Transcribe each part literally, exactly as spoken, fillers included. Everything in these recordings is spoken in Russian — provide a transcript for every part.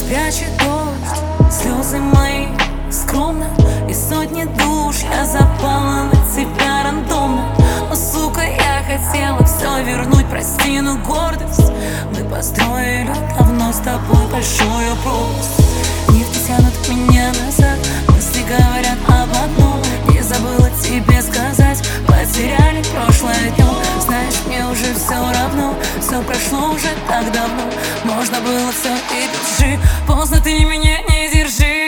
прячет дождь, слезы мои скромно. И сотни душ я запала на тебя рандомно. Но, сука, я хотела все вернуть, прости, но гордость. Мы построили давно с тобой большую пропасть. Нити тянут меня назад, мысли говорят об одном. Не забыла тебе сказать, потеряли прошлое днем. Знаешь, мне уже все равно, все прошло уже так давно. Можно было все и держи, поздно ты меня не держи.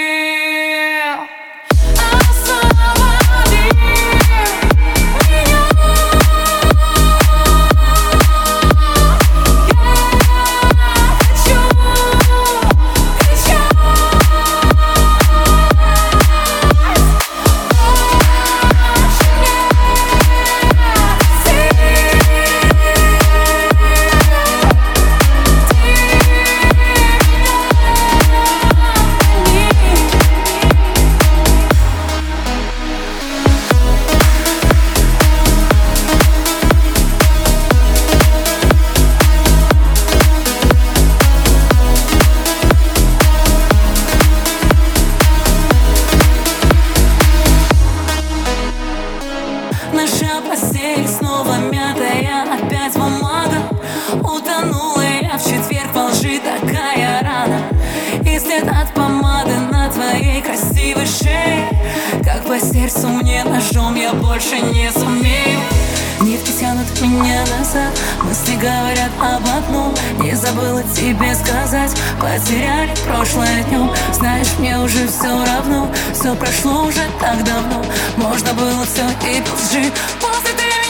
Наша постель снова мятая, опять бумага. Утонула я в четверг во лжи, такая рана. И след от помады на твоей красивой шее. Как по сердцу мне ножом, я больше не сумею. Нитки тянут меня назад, мысли говорят об одном. Не забыла тебе сказать, потеряли прошлое днем. Знаешь, мне уже все равно, все прошло уже так давно. Можно было все и тут же, после ты меня